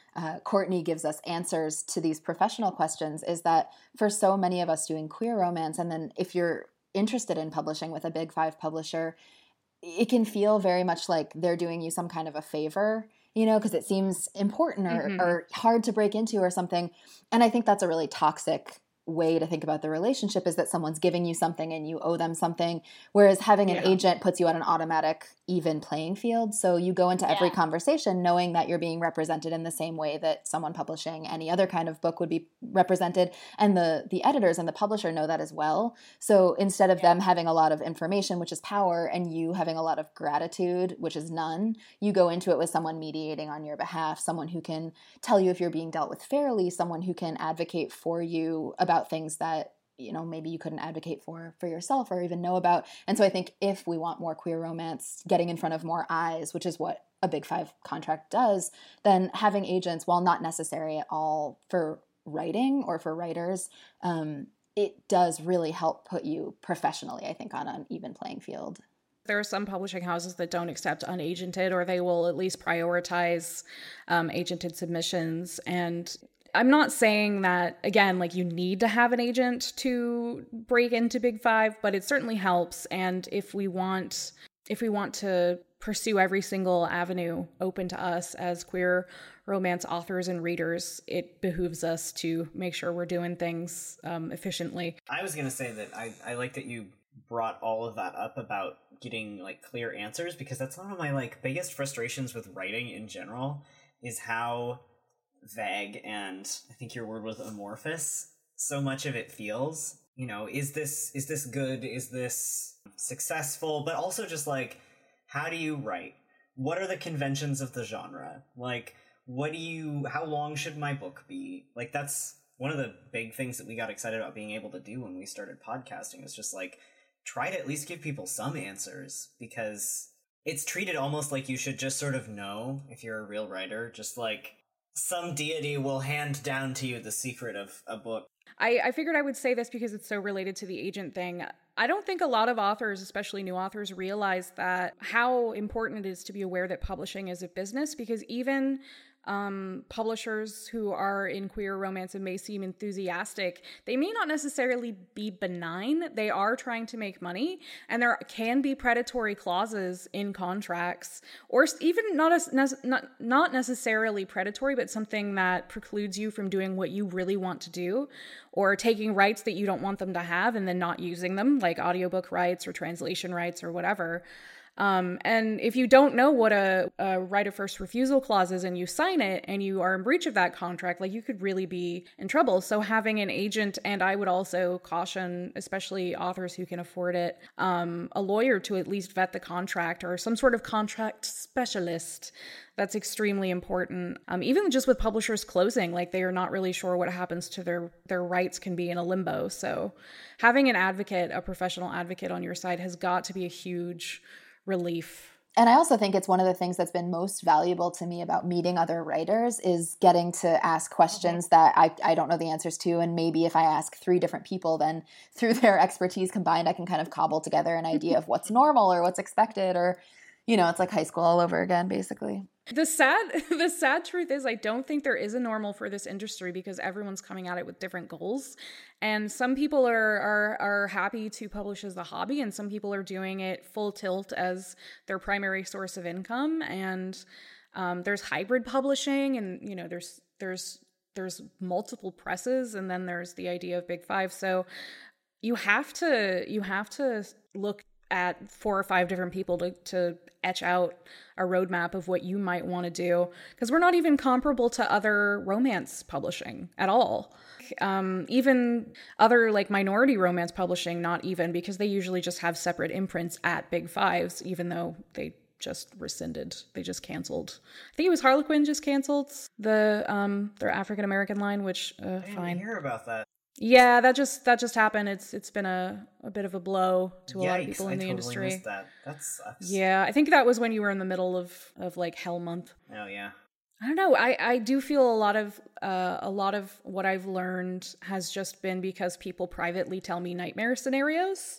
C: uh, Courtney gives us answers to these professional questions is that for so many of us doing queer romance, and then if you're interested in publishing with a big five publisher, it can feel very much like they're doing you some kind of a favor, you know, because it seems important or, mm-hmm. or hard to break into or something. And I think that's a really toxic way to think about the relationship, is that someone's giving you something and you owe them something, whereas having an yeah. agent puts you on an automatic even playing field. So you go into every yeah. conversation knowing that you're being represented in the same way that someone publishing any other kind of book would be represented, and the the editors and the publisher know that as well. So instead of yeah. them having a lot of information, which is power, and you having a lot of gratitude, which is none, you go into it with someone mediating on your behalf, someone who can tell you if you're being dealt with fairly, someone who can advocate for you about things that, you know, maybe you couldn't advocate for for yourself or even know about. And so I think if we want more queer romance getting in front of more eyes, which is what a Big Five contract does, then having agents, while not necessary at all for writing or for writers, um, it does really help put you professionally, I think, on an even playing field.
B: There are some publishing houses that don't accept unagented, or they will at least prioritize um, agented submissions. And I'm not saying that, again, like you need to have an agent to break into Big Five, but it certainly helps. And if we want, if we want to pursue every single avenue open to us as queer romance authors and readers, it behooves us to make sure we're doing things um, efficiently.
A: I was going to say that I, I like that you brought all of that up about getting like clear answers, because that's one of my like biggest frustrations with writing in general, is how vague and, I think your word was amorphous, so much of it feels. You know, is this is this good? Is this successful? But also just like, how do you write? What are the conventions of the genre? Like, what do you, how long should my book be? Like, that's one of the big things that we got excited about being able to do when we started podcasting, is just like, try to at least give people some answers, because it's treated almost like you should just sort of know if you're a real writer, just like, some deity will hand down to you the secret of a book.
B: I, I figured I would say this because it's so related to the agent thing. I don't think a lot of authors, especially new authors, realize that how important it is to be aware that publishing is a business, because even um, publishers who are in queer romance and may seem enthusiastic, they may not necessarily be benign. They are trying to make money, and there can be predatory clauses in contracts, or even not as not not necessarily predatory, but something that precludes you from doing what you really want to do, or taking rights that you don't want them to have and then not using them, like audiobook rights or translation rights or whatever. Um, and if you don't know what a, a right of first refusal clause is and you sign it and you are in breach of that contract, like you could really be in trouble. So having an agent, and I would also caution, especially authors who can afford it, um, a lawyer to at least vet the contract, or some sort of contract specialist. That's extremely important. Um, even just with publishers closing, like they are not really sure what happens to their, their rights, can be in a limbo. So having an advocate, a professional advocate on your side has got to be a huge relief.
C: And I also think it's one of the things that's been most valuable to me about meeting other writers, is getting to ask questions mm-hmm. that I, I don't know the answers to. And maybe if I ask three different people, then through their expertise combined, I can kind of cobble together an idea of what's normal or what's expected, or, you know, it's like high school all over again, basically.
B: The sad, the sad truth is I don't think there is a normal for this industry, because everyone's coming at it with different goals. And some people are, are, are happy to publish as a hobby, and some people are doing it full tilt as their primary source of income. And um, there's hybrid publishing, and, you know, there's, there's, there's multiple presses, and then there's the idea of Big Five. So you have to, you have to look at four or five different people to, to etch out a roadmap of what you might want to do, because we're not even comparable to other romance publishing at all. Um, even other like minority romance publishing, not even, because they usually just have separate imprints at Big Fives, even though they just rescinded, they just canceled. I think it was Harlequin just canceled the um, their African American line, which uh,
A: I didn't
B: fine.
A: hear about that.
B: Yeah, that just that just happened. It's it's been a, a bit of a blow to a
A: Yikes,
B: lot of people in
A: I
B: the
A: totally
B: industry.
A: Missed that. That sucks.
B: Yeah, I think that was when you were in the middle of, of like Hell Month.
A: Oh yeah.
B: I don't know. I, I do feel a lot of uh, a lot of what I've learned has just been because people privately tell me nightmare scenarios.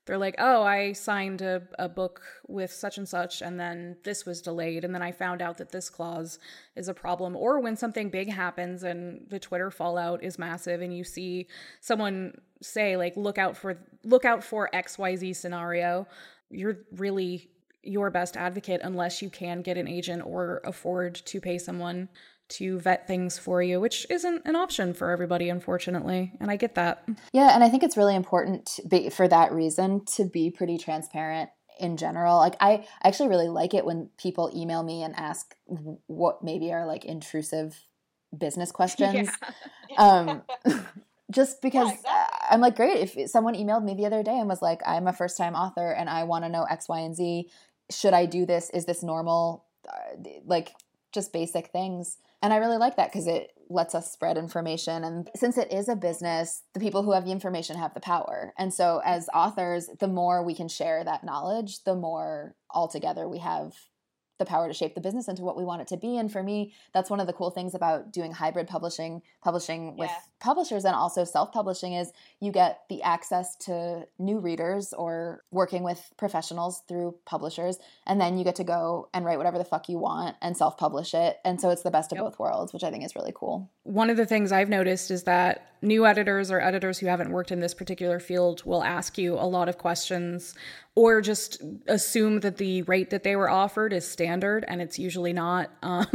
B: They're like, oh, I signed a, a book with such and such, and then this was delayed, and then I found out that this clause is a problem. Or when something big happens and the Twitter fallout is massive, and you see someone say, like, look out for look out for X Y Z scenario, you're really your best advocate unless you can get an agent or afford to pay someone to vet things for you, which isn't an option for everybody, unfortunately. And I get that.
C: Yeah, and I think it's really important to be, for that reason to be pretty transparent in general. Like I actually really like it when people email me and ask what maybe are like intrusive business questions. Yeah. um, just because yeah, exactly. I'm like, great. If someone emailed me the other day and was like, I'm a first time author and I want to know X, Y, and Z. Should I do this? Is this normal? Uh, like just basic things. And I really like that because it lets us spread information. And since it is a business, the people who have the information have the power. And so as authors, the more we can share that knowledge, the more altogether we have the power to shape the business into what we want it to be. And for me, that's one of the cool things about doing hybrid publishing, publishing with yeah. publishers and also self-publishing is you get the access to new readers or working with professionals through publishers. And then you get to go and write whatever the fuck you want and self-publish it. And so it's the best of yep. both worlds, which I think is really cool.
B: One of the things I've noticed is that new editors or editors who haven't worked in this particular field will ask you a lot of questions or just assume that the rate that they were offered is standard, and it's usually not. Um,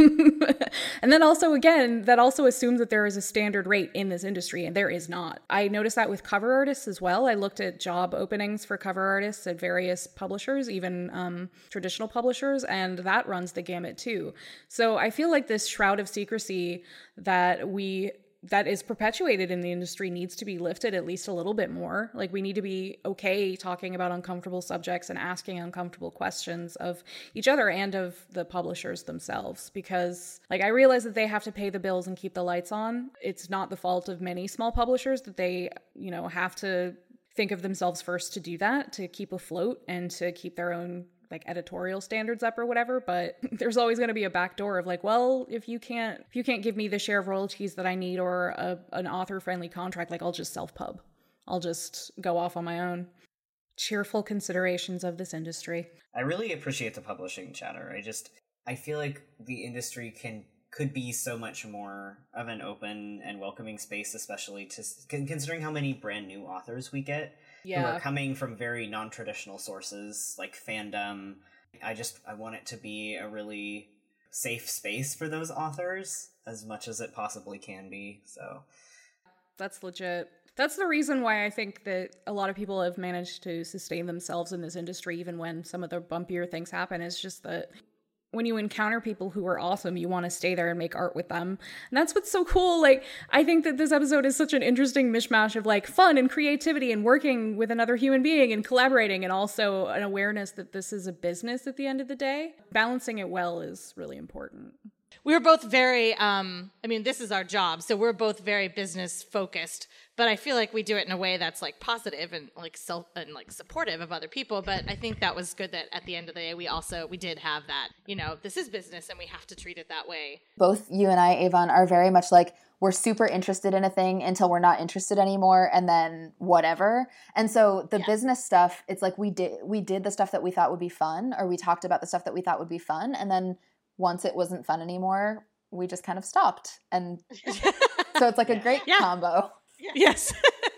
B: and then also, again, that also assumes that there is a standard rate in this industry, and there is not. I noticed that with cover artists as well. I looked at job openings for cover artists at various publishers, even um, traditional publishers, and that runs the gamut too. So I feel like this shroud of secrecy that we that is perpetuated in the industry needs to be lifted at least a little bit more. Like we need to be okay talking about uncomfortable subjects and asking uncomfortable questions of each other and of the publishers themselves, because like I realize that they have to pay the bills and keep the lights on. It's not the fault of many small publishers that they, you know, have to think of themselves first to do that, to keep afloat and to keep their own like editorial standards up or whatever, but there's always going to be a back door of like, well, if you can't if you can't give me the share of royalties that I need or a, an author friendly contract, like I'll just self-pub. I'll just go off on my own. Cheerful considerations of this industry.
A: I really appreciate the publishing chatter. I just I feel like the industry can could be so much more of an open and welcoming space, especially to considering how many brand new authors we get. Yeah. Who are coming from very non-traditional sources like fandom. I just I want it to be a really safe space for those authors as much as it possibly can be. So
B: that's legit. That's the reason why I think that a lot of people have managed to sustain themselves in this industry even when some of the bumpier things happen. Is just that when you encounter people who are awesome, you want to stay there and make art with them. And that's what's so cool. Like, I think that this episode is such an interesting mishmash of like fun and creativity and working with another human being and collaborating, and also an awareness that this is a business at the end of the day. Balancing it well is really important.
D: We were both very, um, I mean, this is our job, so we're both very business focused, but I feel like we do it in a way that's like positive and like self and like supportive of other people. But I think that was good that at the end of the day, we also, we did have that, you know, this is business and we have to treat it that way.
C: Both you and I, Avon, are very much like, we're super interested in a thing until we're not interested anymore, and then whatever. And so the yeah. business stuff, it's like we did, we did the stuff that we thought would be fun, or we talked about the stuff that we thought would be fun. And then once it wasn't fun anymore, we just kind of stopped. And so it's like a great yeah. combo.
D: Yeah. Yes.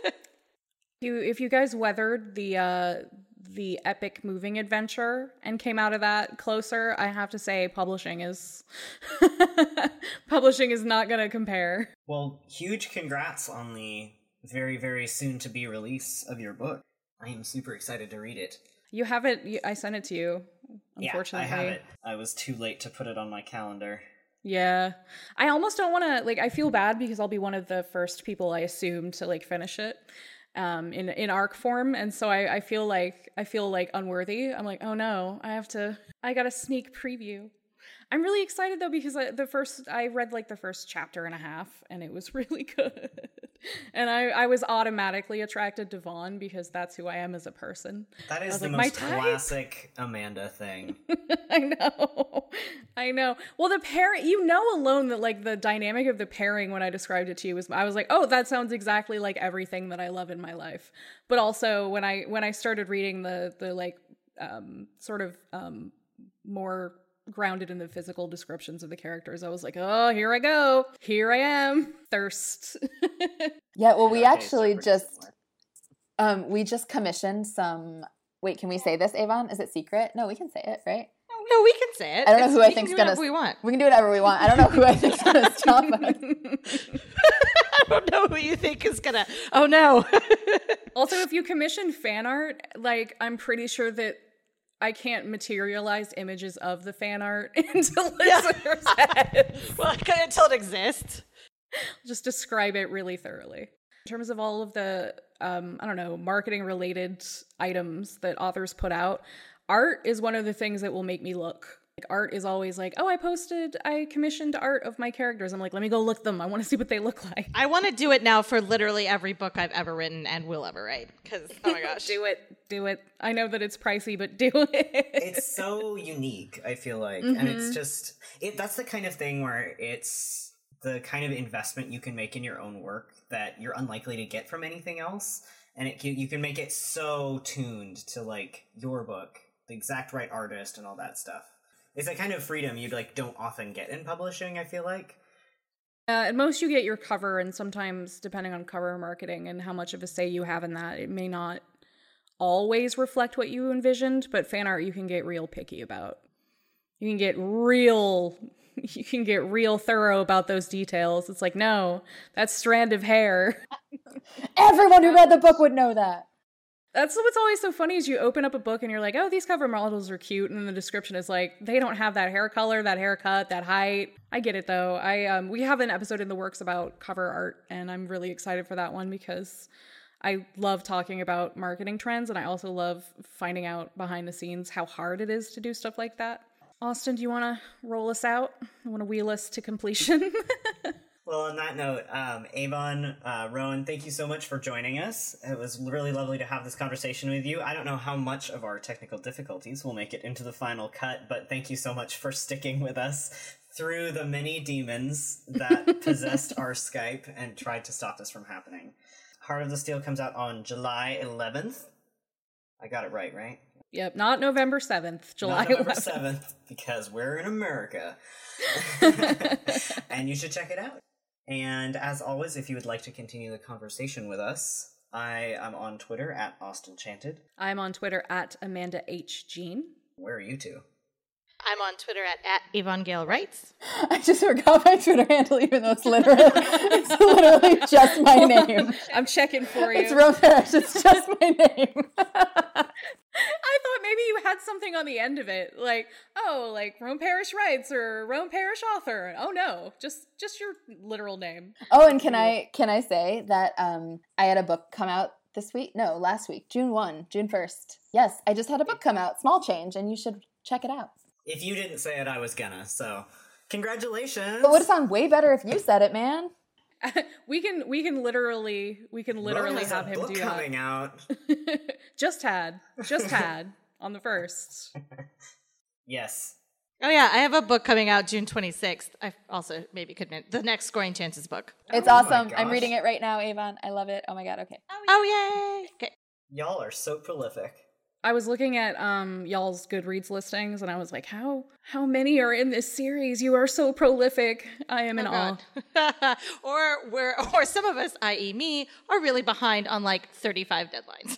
B: you, if you guys weathered the uh, the epic moving adventure and came out of that closer, I have to say publishing is publishing is not going to compare.
A: Well, huge congrats on the very, very soon to be release of your book. I am super excited to read it.
B: You have it. I sent it to you. Unfortunately,
A: yeah, I have it. I was too late to put it on my calendar.
B: Yeah. I almost don't want to, like, I feel bad because I'll be one of the first people I assume to, like, finish it um, in, in ARC form. And so I, I feel like, I feel, like, unworthy. I'm like, oh no, I have to, I got a sneak preview. I'm really excited though because I, the first I read like the first chapter and a half and it was really good. And I, I was automatically attracted to Vaughn because that's who I am as a person.
A: That is the
B: like,
A: most classic Amanda thing.
B: I know. I know. Well, the pairing, you know alone that like the dynamic of the pairing when I described it to you was I was like, "Oh, that sounds exactly like everything that I love in my life." But also when I when I started reading the the like um sort of um more grounded in the physical descriptions of the characters, I was like, oh, here I go. Here I am. Thirst.
C: Yeah, well, we
A: Okay,
C: actually
A: so
C: just um we just commissioned some wait, can we say this, Avon? Is it secret? No, we can say it, right?
D: No, we can say it.
C: I don't know
D: It's-
C: who I
D: we can
C: think's
D: do
C: gonna
D: whatever we want.
C: We can do whatever we want. I don't know who I think's gonna stop us.
D: I don't know who you think is gonna. Oh no.
B: Also, if you commission fan art, like I'm pretty sure that I can't materialize images of the fan art into listeners' heads.
D: Well, until it exists.
B: Just describe it really thoroughly. In terms of all of the, um, I don't know, marketing related items that authors put out, art is one of the things that will make me look. Like art is always like, oh, I posted, I commissioned art of my characters. I'm like, let me go look them. I want to see what they look like.
D: I want to do it now for literally every book I've ever written and will ever write. Because, oh my gosh.
B: Do it. Do it. I know that it's pricey, but do it.
A: It's so unique, I feel like. Mm-hmm. And it's just, it. that's the kind of thing where it's the kind of investment you can make in your own work that you're unlikely to get from anything else. And it can, you can make it so tuned to, like, your book, the exact right artist and all that stuff. It's a kind of freedom you like don't often get in publishing, I feel like.
B: Uh, at most you get your cover, and sometimes, depending on cover marketing and how much of a say you have in that, it may not always reflect what you envisioned, but fan art you can get real picky about. You can get real... You can get real thorough about those details. It's like, no, that's strand of hair.
C: Everyone who read the book would know that.
B: That's what's always so funny is you open up a book and you're like, oh, these cover models are cute. And then the description is like, they don't have that hair color, that haircut, that height. I get it, though. I um, we have an episode in the works about cover art, and I'm really excited for that one because I love talking about marketing trends, and I also love finding out behind the scenes how hard it is to do stuff like that. Austin, do you want to roll us out? You want to wheel us to completion?
A: Well, on that note, um, Avon, uh, Rowan, thank you so much for joining us. It was really lovely to have this conversation with you. I don't know how much of our technical difficulties will make it into the final cut, but thank you so much for sticking with us through the many demons that possessed our Skype and tried to stop this from happening. Heart of the Steel comes out on July eleventh. I got it right, right?
B: Yep, not November seventh, July
A: Not November
B: eleventh.
A: seventh, because we're in America. And you should check it out. And as always, if you would like to continue the conversation with us, I am on Twitter at AustinChanted.
B: I'm on Twitter at Amanda H. Jean.
A: Where are you two?
D: I'm on Twitter at, at Avon Gale Writes.
C: I just forgot my Twitter handle, even though it's literally, it's literally just my name.
B: I'm checking for you.
C: It's Rome Parrish. It's just my name.
B: I thought maybe you had something on the end of it, like, oh, like Rome Parrish Writes or Rome Parrish Author. Oh no, just just your literal name.
C: Oh, and can I can I say that um I had a book come out this week? No, last week, June first, June first. Yes, I just had a book come out, Small Change, and you should check it out.
A: If you didn't say it, I was gonna, so congratulations.
C: But it would sound way better if you said it, man.
B: we can we can literally we can literally
A: Rowan has
B: have
A: a
B: him
A: book
B: do
A: coming out.
B: that. just had just had on the first.
A: Yes.
D: Oh yeah, I have a book coming out June twenty-sixth. I also maybe could admit the next Scoring Chances book.
C: It's
A: Oh my
C: awesome. I'm
A: gosh.
C: reading it right now, Avon. I love it. Oh my god. Okay.
D: Oh yay! Okay.
A: Y'all are so prolific.
B: I was looking at um y'all's Goodreads listings and I was like, how how many are in this series? You are so prolific. I am in awe.
D: Oh, or we're or some of us, that is me, are really behind on like thirty-five deadlines.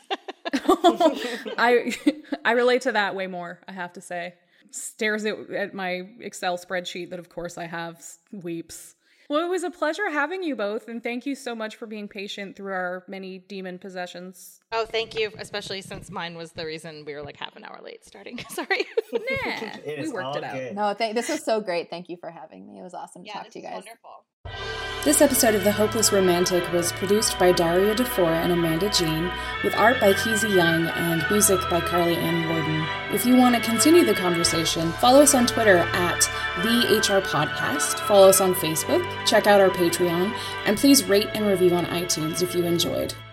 B: I I relate to that way more, I have to say. Stares at, at my Excel spreadsheet that of course I have, weeps. Well, it was a pleasure having you both, and thank you so much for being patient through our many demon possessions.
D: Oh, thank you, especially since mine was the reason we were like half an hour late starting. Sorry.
B: Nah,
A: It
B: we
A: is
B: worked
A: all
B: it out.
A: good.
C: No, th- this was so great. Thank you for having me. It was awesome to
D: Yeah,
C: talk
D: this
C: to you
D: is
C: guys.
D: wonderful.
B: This episode of The Hopeless Romantic was produced by Daria DeFore and Amanda Jean, with art by Keezy Young and music by Carly Ann Warden. If you want to continue the conversation, follow us on Twitter at The H R Podcast, follow us on Facebook, check out our Patreon, and please rate and review on iTunes if you enjoyed.